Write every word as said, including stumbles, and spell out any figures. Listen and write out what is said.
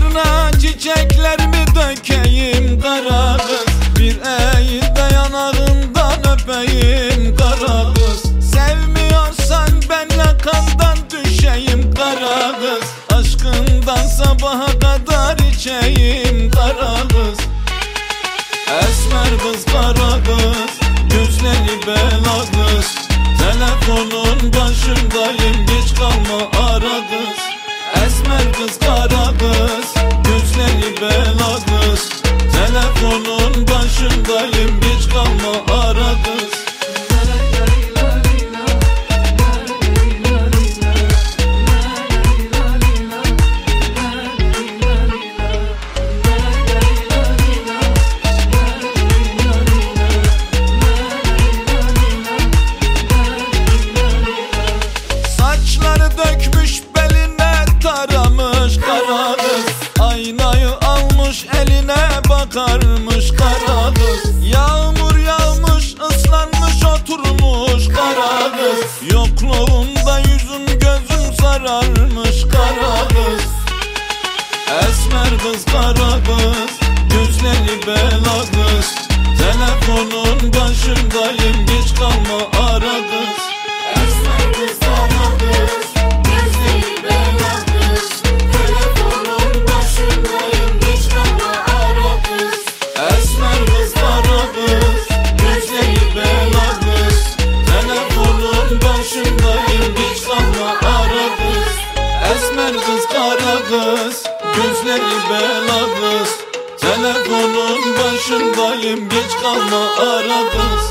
Bağrına çiçeklerimi dökeyim kara kız, bir eğil de yanağından öpeyim kara kız. Sevmiyorsan ben yakandan düşeyim kara kız, aşkından sabaha kadar içeyim kara kız. Esmer kız kara kız, gözleri bela kız, telefonun başındayım geç kalma ara kız. Esmer kız kara kız, gözleri bela kız, telefonun başındayım geç kalma ara kız. Saçları dökmüş beline taramış kara kız, aynayı almış eline bakarmış kara kız. Yağmur yağmış ıslanmış oturmuş kara kız, yokluğunda yüzüm gözüm sararmış kara kız. Esmer kız kara kız, gözleri bela kız, telefonun başındayım geç kalma ara kız. Esmer kız kara kız, gözleri bela kız, telefonun başındayım geç kalma ara kız. Esmer kız kara kız, gözleri bela kız, telefonun başındayım geç kalma ara kız. Esmer kız kara kız, gözleri bela kız, telefonun başındayım geç kalma ara kız.